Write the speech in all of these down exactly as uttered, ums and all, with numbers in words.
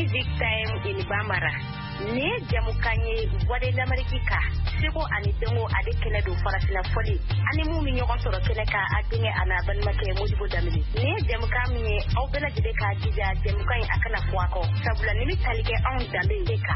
Music Time in Bambara. Ne jamukanye wade l'Amerika. Seko ani dengo ade kele do farasina foli. Ani mu mi nyoko soro kele ka adinge ana ban make Modibo Damili. Ne jamukanye au bela jide ka dija jamukanye akana kwako. Sabula nimi talike on dambe deka.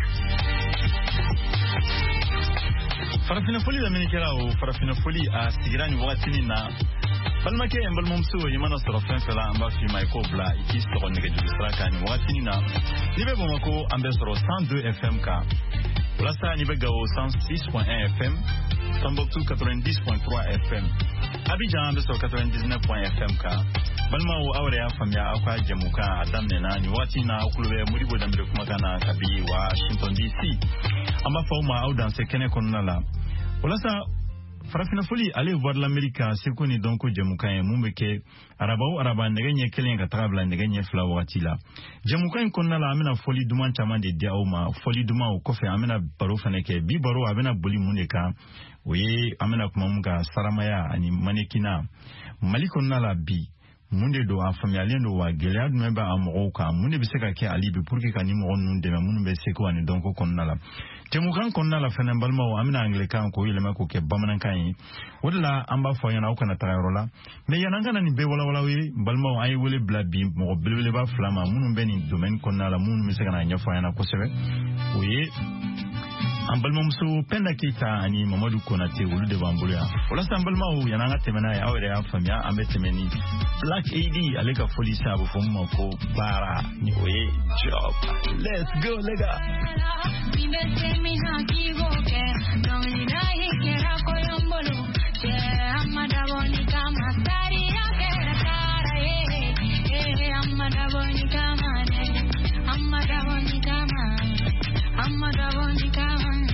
Farafina foli l'Amerika o farafina foli a sigirani wakati na Balmake embal momso yimana soro fenfela amba fi Michael Bla ikis to nege jisra kan wakati na libe bomako ambe soro cent deux F M ka Plasa nibe gao cent six point un F M Tombouctou quatre-vingt-dix point trois F M Abidjan ambe soro quatre-vingt-dix-neuf point F M ka Balma o awre afamia akwa jamuka adamne na ni wakati na ukulube Modibo Damile kumakana kabi Washington D C amba fauma au dans ce kene konala Plasa Farafina foli aller voir l'Amérique seko ni donc jamukan mumbeke arabao araba ndenye kelen ka travela ndenye fla wakati la jamukan konna la amena foli duman chama de dia oma foli duma o kofe amena baro faneke bi baro amena boli muneka oye amena kuma munga saramaya ani manekina mali konna la bi munde do afami alendo wa gelead memba amoro ka munde biseka ke alibi pour que kanimo nun de mun be seko ani donc konna la Temukan konna la fenen balma o amina anglican ko yele mako ke bamanan kan wodla amba fo yana o kana tarola me yana ngana ni be wala wala wi balma o ay wole blabi mo belele ba flama munun beni domaine konna la munun miseka na nya fo yana ko sebe oye ambalma muso penda kita ani Mamadou Konate wulu de bambulia wala sambalma o yana ngate mena ya awre ya famia ambe temeni Black A D aleka folisa bo fomo ko bara ni oye job let's go lega mi me mi na kigo ke don ina ikera kolombolo che amada bonica masari akera cara eh eh amada bonica mane amada bonica mane amada bonica mane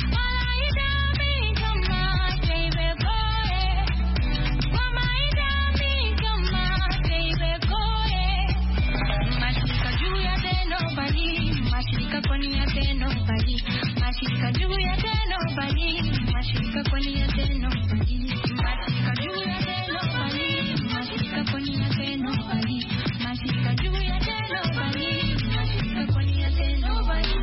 Mashika juu ya teno bali, mashika koni ya teno bali, mashika juu ya teno bali, mashika koni ya teno bali, mashika juu ya teno bali, mashika koni ya teno bali.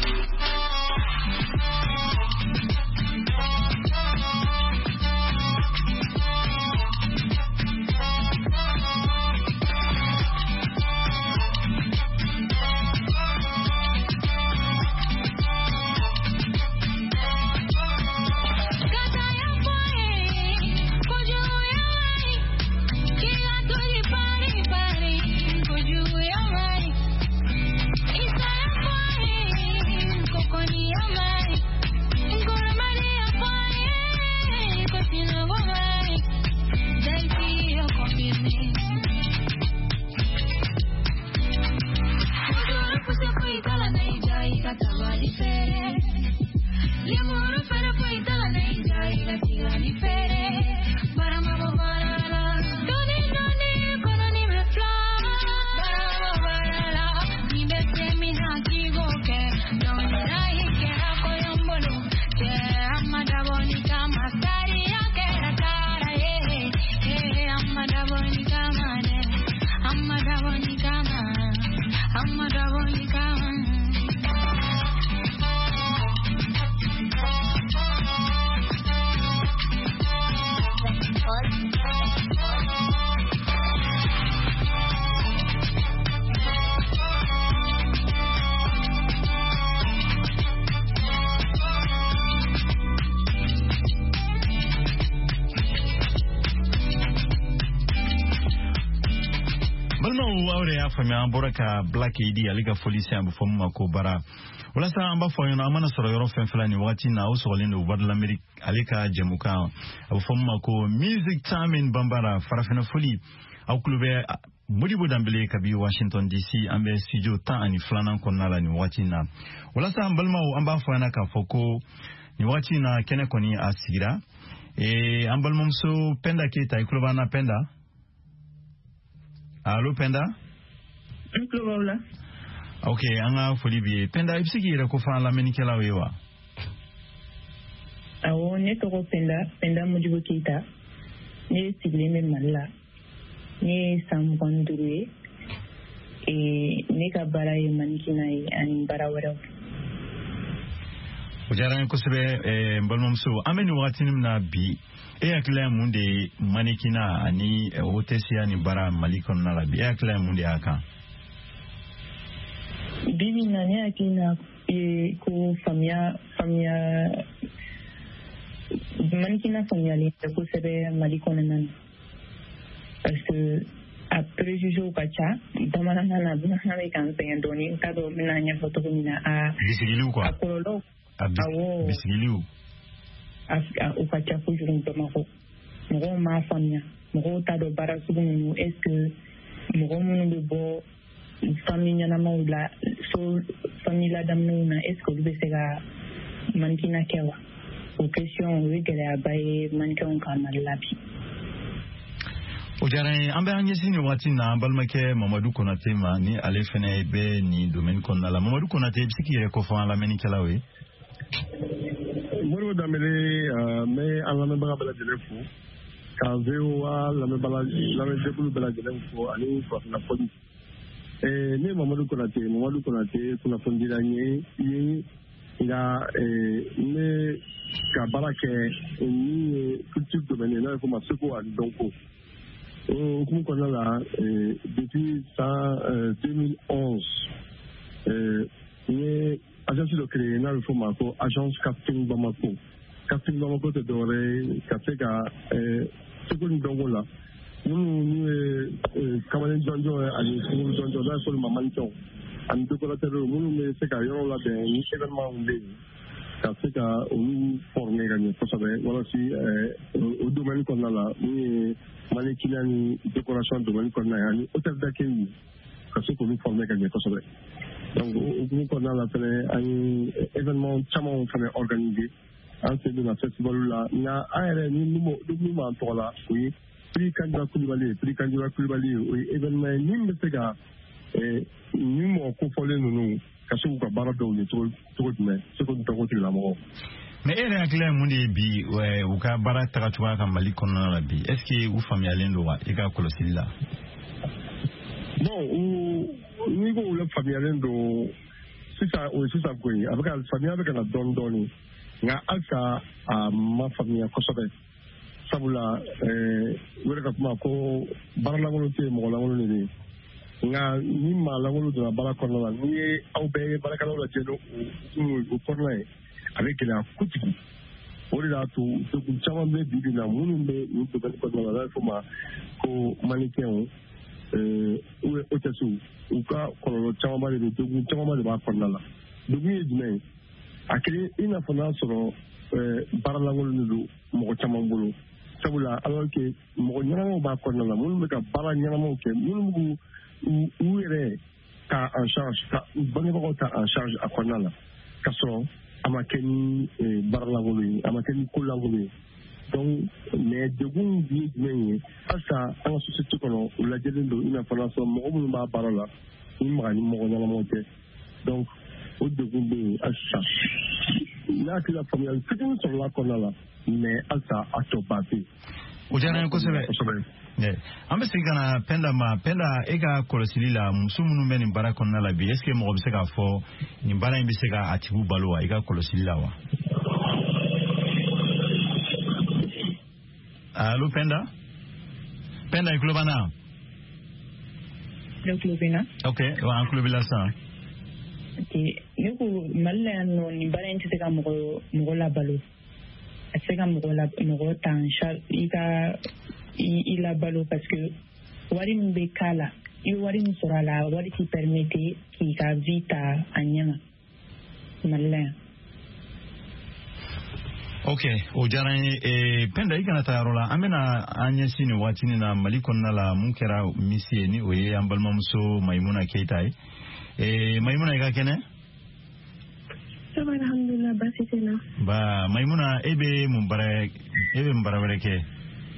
Famia boraka Black A D aliga folisi ambu fomu mako bara wala sa amba foyona amana soro yoro fenfela ni wati na usolendo ubad l'Amérique alika jemuka abu fomu mako Music Time in Bambara farafina foli au klube Modibo Damile kabi Washington D C ambe studio ta ani flana konala ni wati na wala sa ambalma amba foyana ka foko ni wati na kene koni asigira e ambalma mso penda kita ikluba na penda Allo penda Nklola. Okay, anga folibi. Penda ibsiki ira ko fa la menikela wewa. Awo ne to penda, penda Modibo Keita. Ne sigle me malla. Ne sambandure. e ne ka baara ye manikina ye ani baara wɛrɛw. O diyara n ye kosɛbɛ n balimamuso an bɛ nin wagati min na bi e hakili ye mun de ye manikina ani hôtesse ni baara Mali kɔnɔna la bi e hakili ye mun de y'a kan? Bi bi in na ne hakili na ko faamuya faamuya manikina faamuyalen tɛ kosɛbɛ Mali kɔnɔna na parce que a préjugés ka ca bamanankan na bamanankan bɛ k'an sɛgɛn dɔɔnin n t'a dɔn n bɛna ɲɛfɔ cogo min na a bisigiliw quoi a kɔlɔlɔw awɔ bisigiliw o ka ca kojugu Bamakɔ mɔgɔw m'a faamuya mɔgɔw t'a dɔn baara sugu ninnu est-ce que mɔgɔ minnu bɛ bɔ famille ɲɛnamaw la so famille ladamulenw na est-ce que olu bɛ se ka manikina kɛ wa o question o ye gɛlɛyaba ye manikɛnw kan Mali la bi. O diyara n ye an bɛ an ɲɛsin nin waati na an balimakɛ Mamadu Konate ma ni ale fana bɛ nin domaine kɔnɔna la. Mamadu Konate i bɛ se k'i yɛrɛ kofɔ an lamɛnnikɛlaw ye? Moribo Dambele n bɛ an lamɛnbaga bɛɛ lajɛlen fo ka V O A lamɛnjɛkulu bɛɛ lajɛlen fo ani farafinna fɔli. Ne ye Mamadu Konate Mamadu Konate kunnafonidira n ye i ye nka n bɛ ka baara kɛ min ye culture domaine ye n'a bɛ fɔ o ma seko ani dɔnko. O hukumu kɔnɔna la depuis san deux mille onze n ye agence dɔ créé n'a bɛ fɔ o ma ko agence casting Bamako. Casting Bamako tɛ dɔwɛrɛ ye ka se ka seko ni dɔnko la minnu n'u ye kamalen jɔnjɔn ye ani kunkolo jɔnjɔn n'a bɛ fɔ olu ma manikɛnw ani décorateur minnu bɛ se ka yɔrɔ labɛn ni événement bɛ yen ka se ka olu former ka ɲɛ kosɛbɛ walasi o domaine kɔnɔna la min ye manikina ni décoration domaine kɔnɔna ye ani hôtel d'accueil ka se k'olu former ka ɲɛ kosɛbɛ. Donc o hukumu kɔnɔna la fɛnɛ an ye événement camanw fɛnɛ organiser an sen donna festival la nka an yɛrɛ ni min b'an tɔgɔ la o ye prix Kandira Kulibali ye prix Kandira Kulibali ye o ye événement ye min bɛ se ka ni mɔgɔ kofɔlen ninnu ka se k'u ka baara dɔw ye cogo jumɛn seko ni dɔnko tigilamɔgɔw. Mais e yɛrɛ hakili ye mun de ye bi u ka baara tagacogoya ka Mali kɔnɔna la bi est ce que u faamuyalen don wa i ka kɔlɔsili la? Bon n'i ko u la faamuyalen don sisan o ye sisan ko ye a bɛ ka faamuya bɛ ka na dɔɔnin dɔɔnin nka halisa a ma faamuya kosɛbɛ sabula u yɛrɛ ka kuma ko baara lankolon tɛ yen mɔgɔ lankolon de bɛ yen. Nka ni maa lankolon donna baara kɔnɔna la n'i ye aw bɛɛ ye baarakɛlaw lajɛ o kɔnɔna ye a bɛ gɛlɛya kojugu o de y'a to degun caman bɛ bi bi in na minnu bɛ nin domaine kɔnɔna la n'a bɛ fɔ o ma ko manikɛnw ou hôtesses u ka kɔlɔlɔ camanba de bɛ degun camanba de b'a kɔnɔna la degun ye jumɛn ye a kɛlen i n'a fɔ n'a sɔrɔ baara lankolon de don mɔgɔ caman bolo sabula alors que mɔgɔ ɲɛnamaw b'a kɔnɔna la minnu bɛ ka baara ɲɛnamaw kɛ minnu b'u u yɛrɛ ta en charge ka bangebagaw ta en charge a kɔnɔna la ka sɔrɔ a ma kɛ ni baara lankolon ye a ma kɛ ni ko lankolon ye donc mais degun ye jumɛn ye halisa an ka société kɔnɔ u lajɛlen don i n'a fɔ n'a sɔrɔ mɔgɔ minnu b'a baara la ni maga ni mɔgɔ ɲɛnamaw tɛ donc o degun bɛ yen halisa n'a hakili la faamuyali fitinin sɔrɔla kɔnɔna la mais halisa a tɔ ba bɛ yen. O diyara n ye kosɛbɛ. An bɛ segin ka na Penda ma Penda e ka kɔlɔsili la muso minnu bɛ nin baara kɔnɔna la bi est ce que mɔgɔ bɛ se k'a fɔ nin baara in bɛ se ka a tigiw balo wa i ka kɔlɔsili la wa? Allo Penda? Penda i tulo b'an na? Ne tulo b'i na. Ok wa an tulo b'i la sisan. Ok ne ko Mali la yan nɔ nin baara in tɛ se ka mɔgɔ mɔgɔ labalo a tɛ se ka mɔgɔ la mɔgɔ ta en charge i ka i labalo parce que wari min bɛ k'a la i bɛ wari min sɔrɔ a la wari t'i permettre k'i ka vie ta a ɲɛ ma Mali la yan. Ok o diyara n ye Penda i kana taa yɔrɔ la an bɛna an ɲɛsin nin waati nin na Mali kɔnɔna la mun kɛra misi ye ni o ye an balimamuso Mayimuna Keyita ye Mayimuna i ka kɛnɛ. Saba alhamdulillah basi tɛ n na. Ba Mayimuna e bɛ mun baara e bɛ mun baara wɛrɛ kɛ?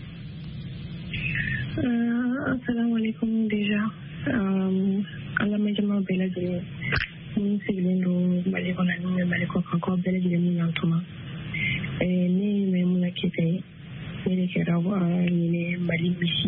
Assalamu alaikum déjà an lamɛnjɛmaw bɛɛ lajɛlen minnu sigilen don Mali kɔnɔ ani min bɛ Mali kɔ kan k'aw bɛɛ lajɛlen min y'an tuma ne ye Mayimuna Keyita ye ne de kɛra ɲinɛ Mali misi